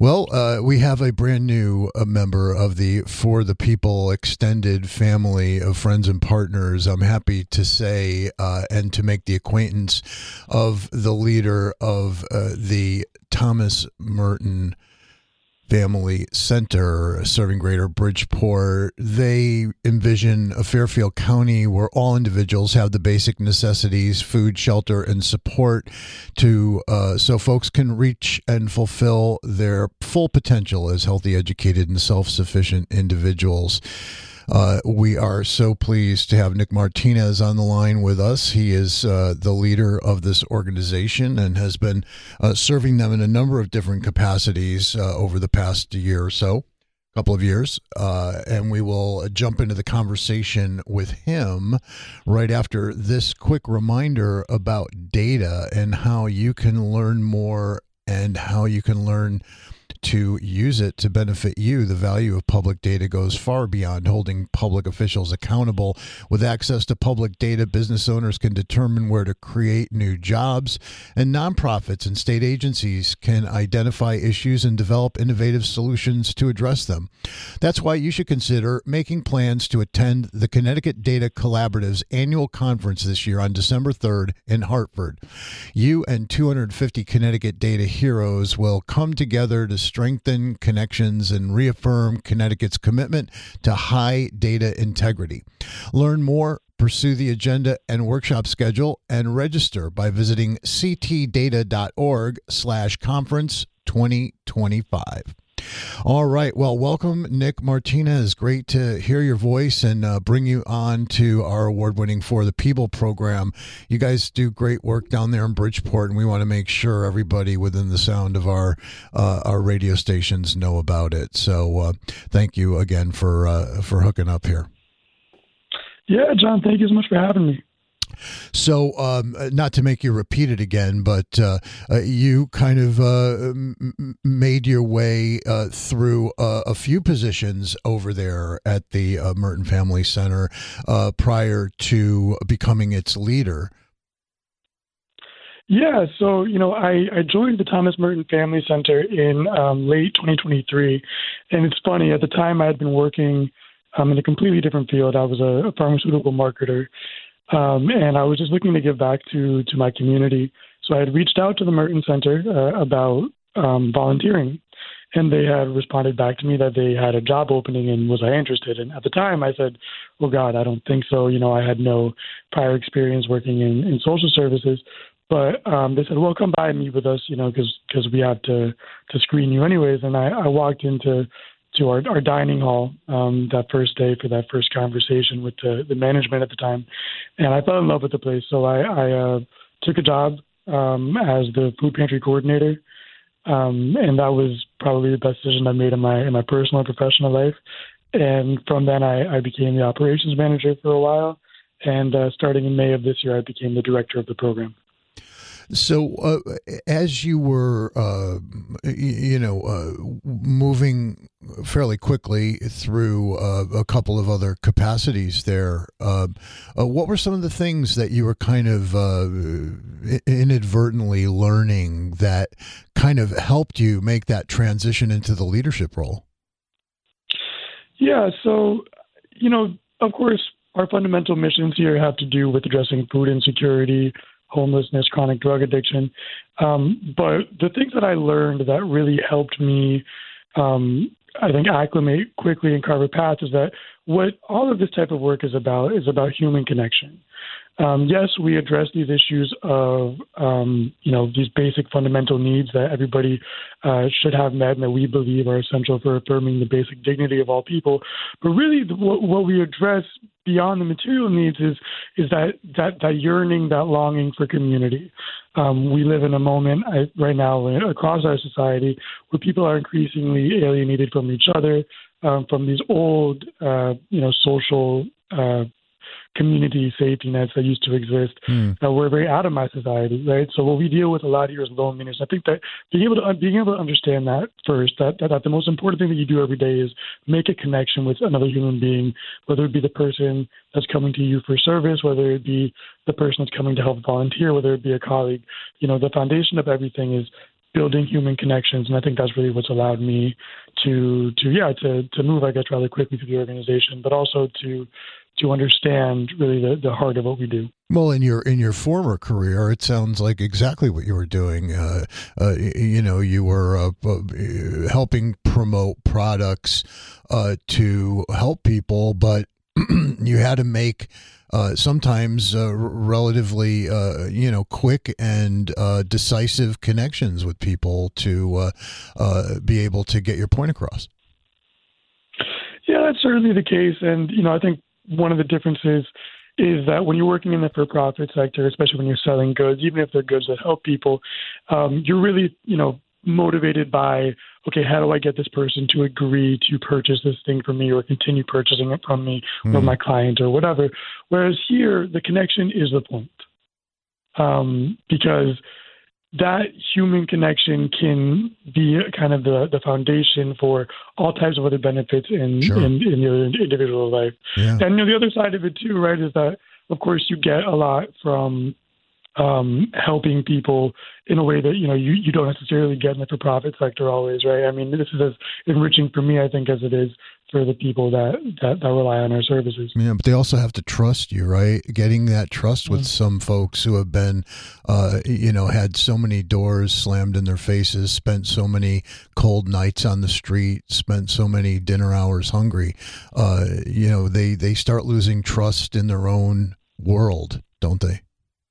Well, we have a brand new member of the For the People extended family of friends and partners. I'm happy to say and to make the acquaintance of the leader of the Thomas Merton Family Center serving Greater Bridgeport. They envision a Fairfield County where all individuals have the basic necessities, food, shelter, and support to so folks can reach and fulfill their full potential as healthy, educated, and self-sufficient individuals. We are so pleased to have Nick Martinez on the line with us. He is the leader of this organization and has been serving them in a number of different capacities over the past year or so, couple of years. And we will jump into the conversation with him right after this quick reminder about data and how you can learn more and how you can learn to use it to benefit you. The value of public data goes far beyond holding public officials accountable. With access to public data, business owners can determine where to create new jobs, and nonprofits and state agencies can identify issues and develop innovative solutions to address them. That's why you should consider making plans to attend the Connecticut Data Collaborative's annual conference this year on December 3rd in Hartford. You and 250 Connecticut data heroes will come together to strengthen connections and reaffirm Connecticut's commitment to high data integrity. Learn more, pursue the agenda and workshop schedule, and register by visiting ctdata.org/conference 2025. All right. Well, welcome, Nick Martinez. Great to hear your voice and bring you on to our award-winning For the People program. You guys do great work down there in Bridgeport, and we want to make sure everybody within the sound of our radio stations know about it. So thank you again for hooking up here. Yeah, John, thank you so much for having me. So, not to make you repeat it again, but you kind of made your way through a few positions over there at the Merton Family Center prior to becoming its leader. Yeah, so, I joined the Thomas Merton Family Center in late 2023, and it's funny, at the time I had been working in a completely different field. I was a pharmaceutical marketer. And I was just looking to give back to my community. So I had reached out to the Merton Center about volunteering, and they had responded back to me that they had a job opening and was I interested. And at the time I said, oh God, I don't think so. I had no prior experience working in social services. But they said, well, come by and meet with us, because we have to screen you anyways. And I walked into our dining hall that first day for that first conversation with the management at the time. And I fell in love with the place. So I took a job as the food pantry coordinator. And that was probably the best decision I made in my personal and professional life. And from then I became the operations manager for a while. And starting in May of this year, I became the director of the program. So as you were, moving fairly quickly through a couple of other capacities there, what were some of the things that you were kind of inadvertently learning that kind of helped you make that transition into the leadership role? Yeah, so, of course, our fundamental missions here have to do with addressing food insecurity, homelessness, chronic drug addiction. But the things that I learned that really helped me, I think, acclimate quickly and carve a path is that what all of this type of work is about human connection. Yes, we address these issues of, these basic fundamental needs that everybody should have met and that we believe are essential for affirming the basic dignity of all people. But really what we address beyond the material needs is that yearning, that longing for community. We live in a moment right now across our society where people are increasingly alienated from each other, from these old, social community safety nets that used to exist. We're very atomized society, right? So what we deal with a lot here is loneliness. I think that being able to understand that first, that the most important thing that you do every day is make a connection with another human being, whether it be the person that's coming to you for service, whether it be the person that's coming to help volunteer, whether it be a colleague. The foundation of everything is building human connections. And I think that's really what's allowed me to move, I guess, rather quickly through the organization, but also to understand really the heart of what we do. Well, in your former career, it sounds like exactly what you were doing. You were helping promote products to help people, but you had to make sometimes relatively quick and decisive connections with people to be able to get your point across. Yeah, that's certainly the case, and I think one of the differences is that when you're working in the for-profit sector, especially when you're selling goods, even if they're goods that help people, you're really, motivated by, okay, how do I get this person to agree to purchase this thing from me or continue purchasing it from me or my client or whatever. Whereas here, the connection is the point. Because that human connection can be kind of the foundation for all types of other benefits in your individual life. Yeah. And the other side of it too, right, is that of course you get a lot from helping people in a way that you don't necessarily get in the for-profit sector always, right? I mean, this is as enriching for me, I think, as it is for the people that rely on our services. Yeah, but they also have to trust you, right? Getting that trust with some folks who have been, had so many doors slammed in their faces, spent so many cold nights on the street, spent so many dinner hours hungry. They start losing trust in their own world, don't they?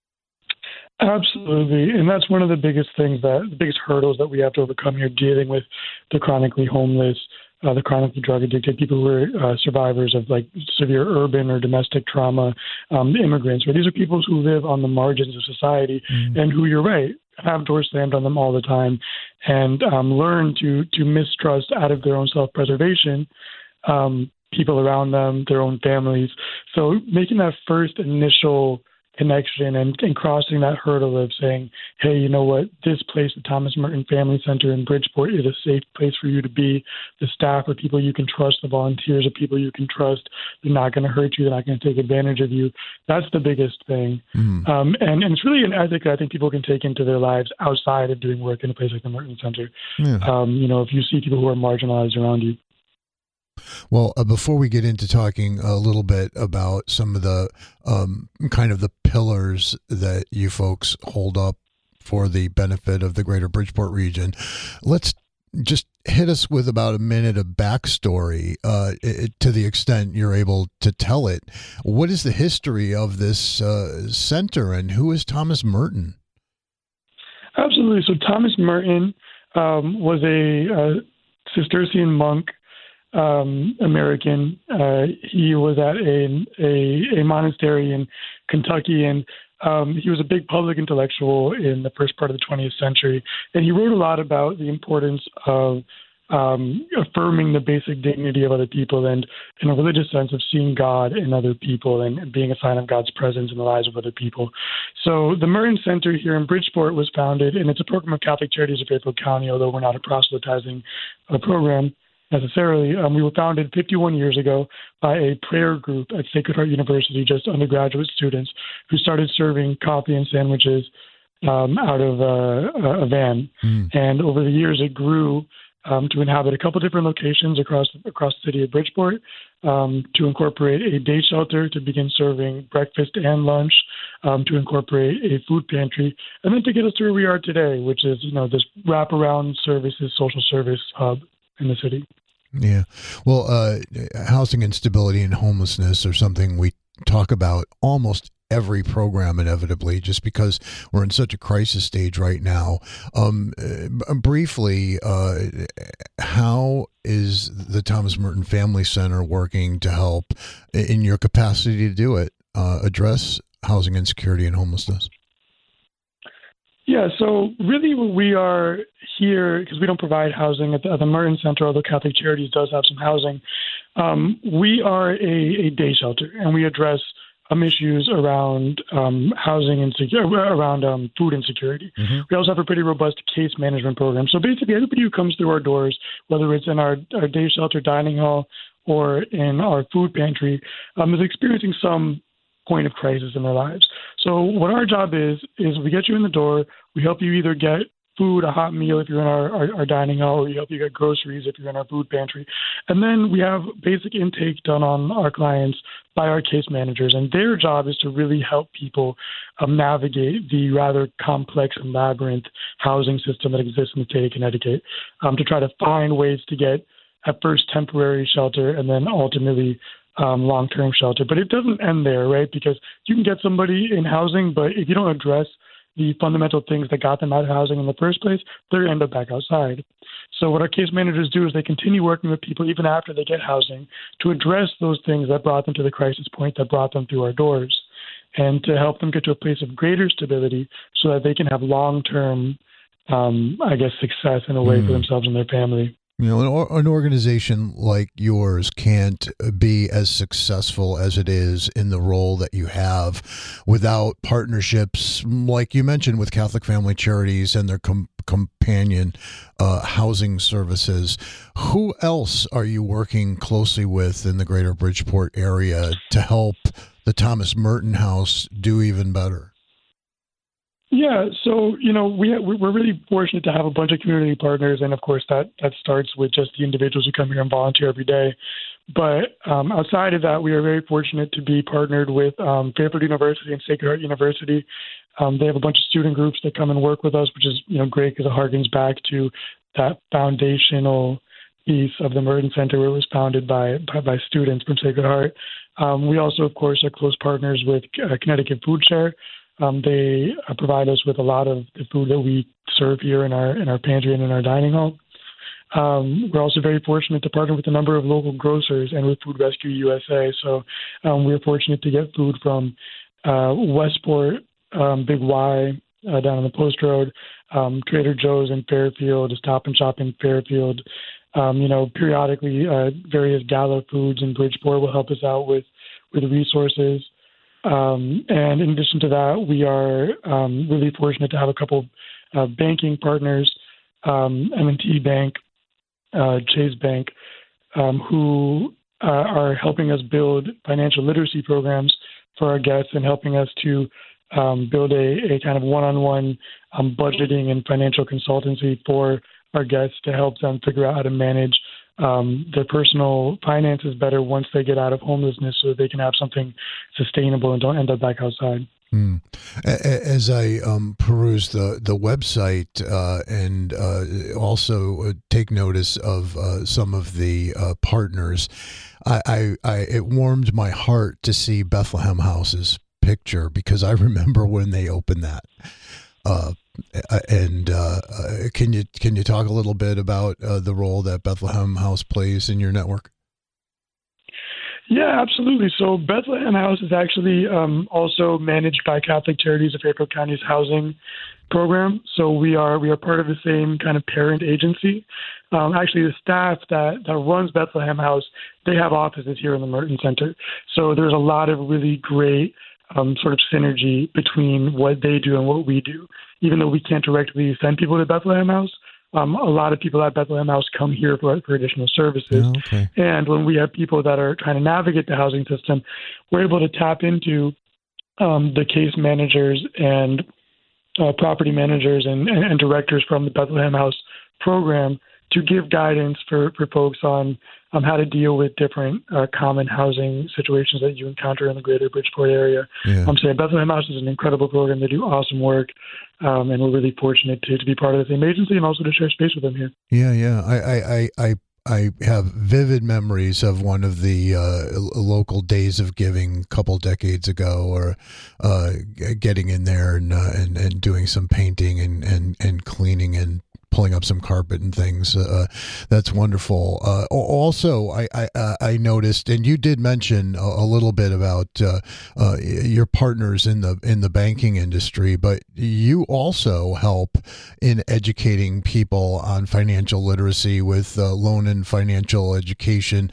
Absolutely. And that's one of the biggest hurdles that we have to overcome here, dealing with the chronically homeless, the chronically drug addicted, people who are survivors of like severe urban or domestic trauma, immigrants, right? These are people who live on the margins of society and who, you're right, have doors slammed on them all the time and learn to mistrust out of their own self-preservation, people around them, their own families. So making that first initial connection and crossing that hurdle of saying, hey, you know what, this place, the Thomas Merton Family Center in Bridgeport, is a safe place for you to be. The staff are people you can trust. The volunteers are people you can trust. They're not going to hurt you. They're not going to take advantage of you. That's the biggest thing. And it's really an ethic that I think people can take into their lives outside of doing work in a place like the Merton Center. Yeah. If you see people who are marginalized around you. Well, before we get into talking a little bit about some of the kind of the pillars that you folks hold up for the benefit of the greater Bridgeport region, let's just hit us with about a minute of backstory to the extent you're able to tell it. What is the history of this center and who is Thomas Merton? Absolutely. So Thomas Merton was a Cistercian monk, American. He was at a monastery in Kentucky, and he was a big public intellectual in the first part of the 20th century. And he wrote a lot about the importance of affirming the basic dignity of other people and, in a religious sense, of seeing God in other people and being a sign of God's presence in the lives of other people. So the Merton Center here in Bridgeport was founded, and it's a program of Catholic Charities of Fayetteville County, although we're not a proselytizing program necessarily. We were founded 51 years ago by a prayer group at Sacred Heart University, just undergraduate students who started serving coffee and sandwiches out of a van. And over the years, it grew to inhabit a couple different locations across the city of Bridgeport, to incorporate a day shelter to begin serving breakfast and lunch, to incorporate a food pantry, and then to get us to where we are today, which is this wraparound services, social service hub in the city. Yeah. Well, housing instability and homelessness are something we talk about almost every program inevitably, just because we're in such a crisis stage right now. Briefly, how is the Thomas Merton Family Center working to help, in your capacity to do it, address housing insecurity and homelessness? Yeah, so really we are here, because we don't provide housing at the Merton Center, although Catholic Charities does have some housing. We are a day shelter, and we address issues around housing and around food insecurity. We also have a pretty robust case management program. So basically, everybody who comes through our doors, whether it's in our day shelter dining hall or in our food pantry, is experiencing some point of crisis in their lives. So what our job is we get you in the door, we help you either get food, a hot meal if you're in our dining hall, or we help you get groceries if you're in our food pantry. And then we have basic intake done on our clients by our case managers, and their job is to really help people navigate the rather complex and labyrinth housing system that exists in the state of Connecticut, to try to find ways to get at first temporary shelter and then ultimately long-term shelter. But it doesn't end there, right? Because you can get somebody in housing, but if you don't address the fundamental things that got them out of housing in the first place, they're going to end up back outside. So what our case managers do is they continue working with people even after they get housing to address those things that brought them to the crisis point that brought them through our doors, and to help them get to a place of greater stability so that they can have long-term, success in a way for themselves and their family. You know, an organization like yours can't be as successful as it is in the role that you have without partnerships, like you mentioned, with Catholic Family Charities and their companion housing services. Who else are you working closely with in the greater Bridgeport area to help the Thomas Merton House do even better? Yeah, so, we're really fortunate to have a bunch of community partners, and of course that starts with just the individuals who come here and volunteer every day. But outside of that, we are very fortunate to be partnered with Fairfield University and Sacred Heart University. They have a bunch of student groups that come and work with us, which is great because it harkens back to that foundational piece of the Merton Center, where it was founded by students from Sacred Heart. We also, of course, are close partners with Connecticut Food Share. They provide us with a lot of the food that we serve here in our pantry and in our dining hall. We're also very fortunate to partner with a number of local grocers and with Food Rescue USA. So we're fortunate to get food from Westport, Big Y down on the Post Road, Trader Joe's in Fairfield, Stop and Shop in Fairfield. Periodically, various Gala Foods in Bridgeport will help us out with resources. And in addition to that, we are really fortunate to have a couple of banking partners, M&T Bank, Chase Bank, who are helping us build financial literacy programs for our guests and helping us to build a kind of one-on-one budgeting and financial consultancy for our guests to help them figure out how to manage their personal finances better once they get out of homelessness, so that they can have something sustainable and don't end up back outside. As I peruse the website and also take notice of some of the partners, it warmed my heart to see Bethlehem House's picture, because I remember when they opened that. Can you talk a little bit about the role that Bethlehem House plays in your network? Yeah, absolutely. So Bethlehem House is actually also managed by Catholic Charities of Fairfield County's housing program. So we are part of the same kind of parent agency. Actually, the staff that runs Bethlehem House, they have offices here in the Merton Center. So there's a lot of really great sort of synergy between what they do and what we do. Even though we can't directly send people to Bethlehem House, a lot of people at Bethlehem House come here for additional services. Oh, okay. And when we have people that are trying to navigate the housing system, we're able to tap into the case managers and property managers and directors from the Bethlehem House program to give guidance for folks on how to deal with different common housing situations that you encounter in the greater Bridgeport area. Yeah. So Bethlehem House is an incredible program. They do awesome work, and we're really fortunate to be part of the same agency and also to share space with them here. Yeah. I have vivid memories of one of the local days of giving a couple decades ago, or getting in there and doing some painting and cleaning and pulling up some carpet and things. That's wonderful. Also, I noticed, and you did mention a little bit about your partners in the banking industry, but you also help in educating people on financial literacy with loan and financial education,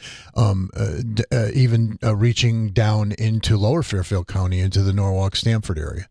even reaching down into Lower Fairfield County, into the Norwalk, Stamford area.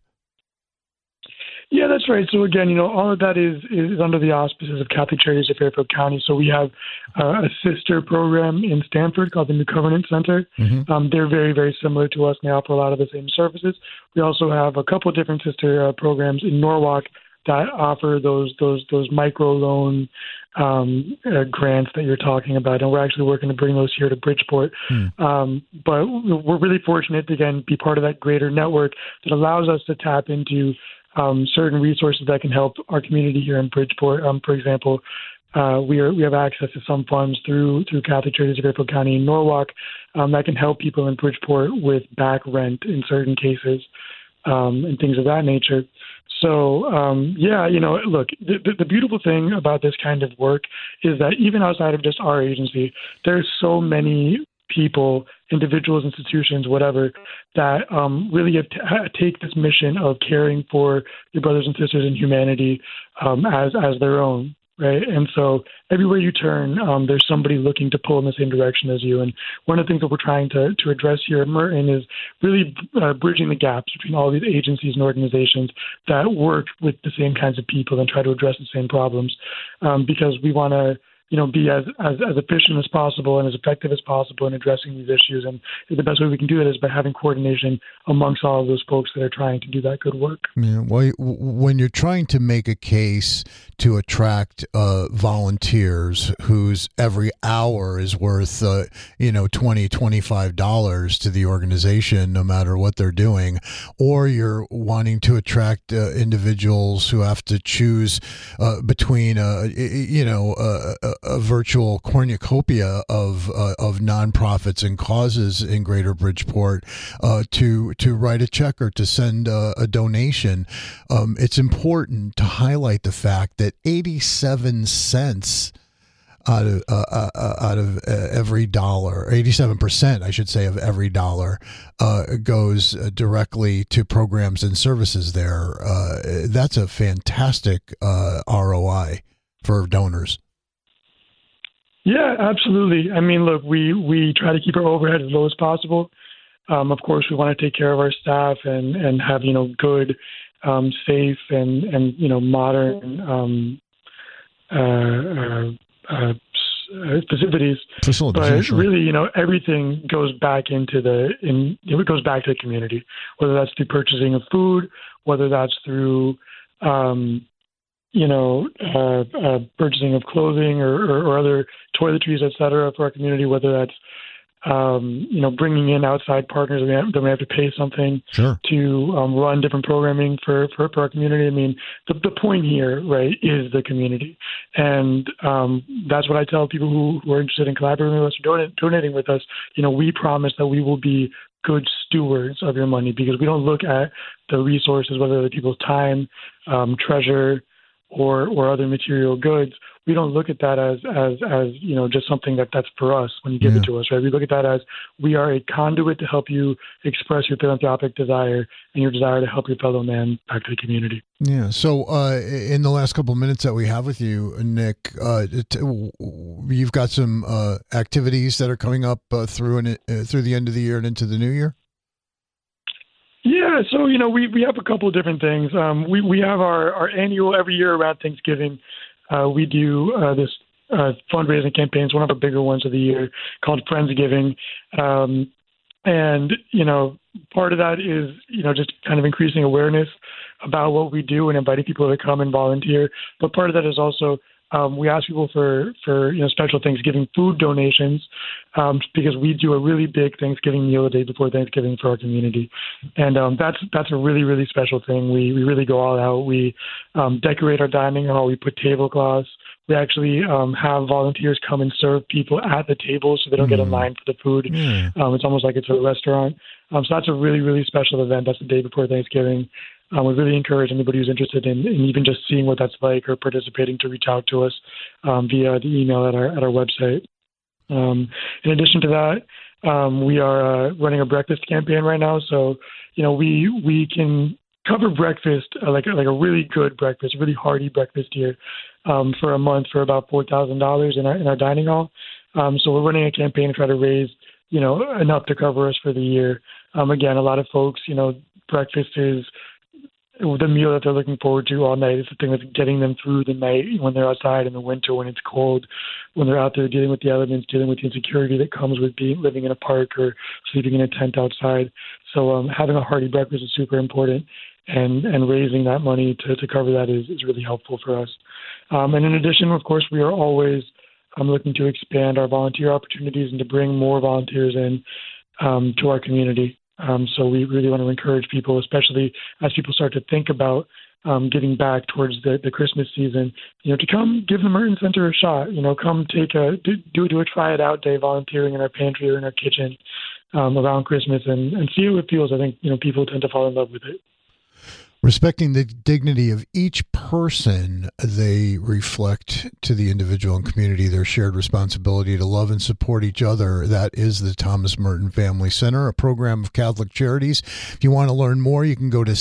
Yeah, that's right. So again, all of that is under the auspices of Catholic Charities of Fairfield County. So we have a sister program in Stamford called the New Covenant Center. Mm-hmm. They're very, very similar to us, and they offer a lot of the same services. We also have a couple of different sister programs in Norwalk that offer those micro loan grants that you're talking about, and we're actually working to bring those here to Bridgeport. But we're really fortunate to, again, be part of that greater network that allows us to tap into certain resources that can help our community here in Bridgeport. For example, we have access to some funds through Catholic Charities of Fairfield County and Norwalk that can help people in Bridgeport with back rent in certain cases and things of that nature. So, look, the beautiful thing about this kind of work is that even outside of just our agency, there's so many people, individuals, institutions, whatever, that really take this mission of caring for your brothers and sisters in humanity as their own. Right. And so everywhere you turn, there's somebody looking to pull in the same direction as you. And one of the things that we're trying to address here at Merton is really bridging the gaps between all these agencies and organizations that work with the same kinds of people and try to address the same problems, because we want to be as efficient as possible and as effective as possible in addressing these issues. And the best way we can do that is by having coordination amongst all of those folks that are trying to do that good work. Yeah, well, when you're trying to make a case to attract volunteers whose every hour is worth, $20, $25 to the organization, no matter what they're doing, or you're wanting to attract individuals who have to choose between, a virtual cornucopia of nonprofits and causes in Greater Bridgeport to write a check or to send a donation. It's important to highlight the fact that 87 cents out of every dollar, 87%, I should say, of every dollar goes directly to programs and services there. That's a fantastic ROI for donors. Yeah, absolutely. I mean, look, we try to keep our overhead as low as possible. Of course, we want to take care of our staff and have, good, safe and modern facilities. But sure. Really, everything goes back to the community, whether that's through purchasing of food, whether that's through purchasing of clothing or other toiletries, et cetera, for our community, whether that's, bringing in outside partners that we have to pay something sure. to run different programming for our community. I mean, the point here, right, is the community. And that's what I tell people who are interested in collaborating with us or donating with us. We promise that we will be good stewards of your money, because we don't look at the resources, whether they're people's time, treasure, or other material goods. We don't look at that as just something that's for us when you give it to us, right? We look at that as we are a conduit to help you express your philanthropic desire and your desire to help your fellow man back to the community. Yeah. So in the last couple of minutes that we have with you, Nick, you've got some activities that are coming up through the end of the year and into the new year? Yeah, so we have a couple of different things. We have our annual, every year around Thanksgiving, we do this fundraising campaign. It's one of the bigger ones of the year, called Friendsgiving. And part of that is just kind of increasing awareness about what we do and inviting people to come and volunteer. But part of that is also we ask people for special Thanksgiving food donations, because we do a really big Thanksgiving meal the day before Thanksgiving for our community, and that's a really, really special thing. We really go all out. We decorate our dining hall. We put tablecloths. We actually have volunteers come and serve people at the table so they don't get in line for the food. It's almost like it's a restaurant. So that's a really, really special event. That's the day before Thanksgiving. We really encourage anybody who's interested in even just seeing what that's like or participating to reach out to us via the email at our website. In addition to that, we are running a breakfast campaign right now. So, we can cover breakfast, like a really good breakfast, a really hearty breakfast here for a month for about $4,000 in our dining hall. So we're running a campaign to try to raise, enough to cover us for the year. Again, a lot of folks, breakfast is the meal that they're looking forward to all night. It's the thing that's getting them through the night when they're outside in the winter, when it's cold, when they're out there dealing with the elements, dealing with the insecurity that comes with living in a park or sleeping in a tent outside. So having a hearty breakfast is super important. and raising that money to cover that is really helpful for us. And in addition, of course, we are always looking to expand our volunteer opportunities and to bring more volunteers in to our community. So we really want to encourage people, especially as people start to think about getting back towards the Christmas season, to come give the Merton Center a shot. Come take do a try it out day volunteering in our pantry or in our kitchen around Christmas and see how it feels. I think people tend to fall in love with it. Respecting the dignity of each person, they reflect to the individual and community their shared responsibility to love and support each other. That is the Thomas Merton Family Center, a program of Catholic Charities. If you want to learn more, you can go to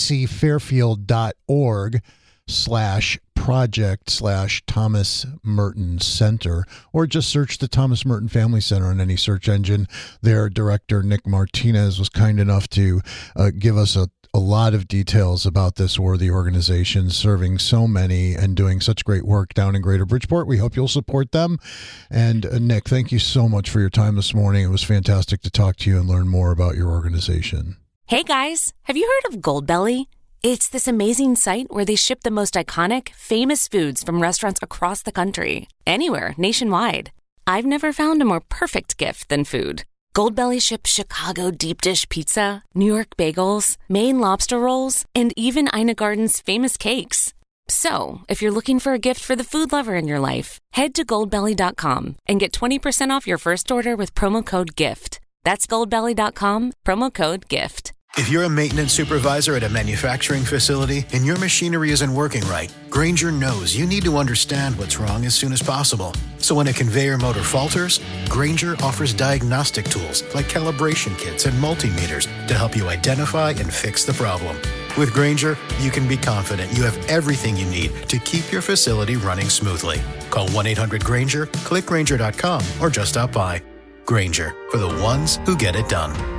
ccfairfield.org/project/Thomas Merton Center, or just search the Thomas Merton Family Center on any search engine. Their director, Nick Martinez, was kind enough to give us a lot of details about this worthy organization serving so many and doing such great work down in Greater Bridgeport. We hope you'll support them. And Nick, thank you so much for your time this morning. It was fantastic to talk to you and learn more about your organization. Hey guys, have you heard of Goldbelly? It's this amazing site where they ship the most iconic, famous foods from restaurants across the country, anywhere, nationwide. I've never found a more perfect gift than food. Goldbelly ships Chicago deep dish pizza, New York bagels, Maine lobster rolls, and even Ina Garden's famous cakes. So, if you're looking for a gift for the food lover in your life, head to goldbelly.com and get 20% off your first order with promo code GIFT. That's goldbelly.com, promo code GIFT. If you're a maintenance supervisor at a manufacturing facility and your machinery isn't working right, Grainger knows you need to understand what's wrong as soon as possible. So when a conveyor motor falters, Grainger offers diagnostic tools like calibration kits and multimeters to help you identify and fix the problem. With Grainger, you can be confident you have everything you need to keep your facility running smoothly. Call 1-800-GRAINGER, click Grainger.com, or just stop by. Grainger, for the ones who get it done.